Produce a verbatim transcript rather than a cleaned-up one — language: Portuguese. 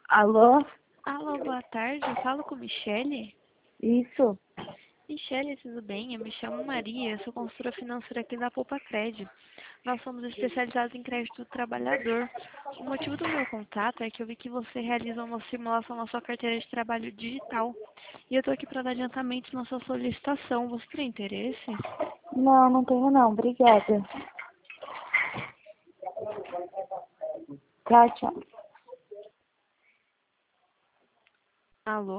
Alô? Alô, boa tarde. Eu falo com Michele. Isso? Michele, tudo bem? Eu me chamo Maria, eu sou consultora financeira aqui da Poupa Cred. Nós somos especializados em crédito do trabalhador. O motivo do meu contato é que eu vi que você realiza uma simulação na sua carteira de trabalho digital. E eu estou aqui para dar adiantamento na sua solicitação. Você tem interesse? Não, não tenho não. Obrigada. Tchau, tchau. Alô?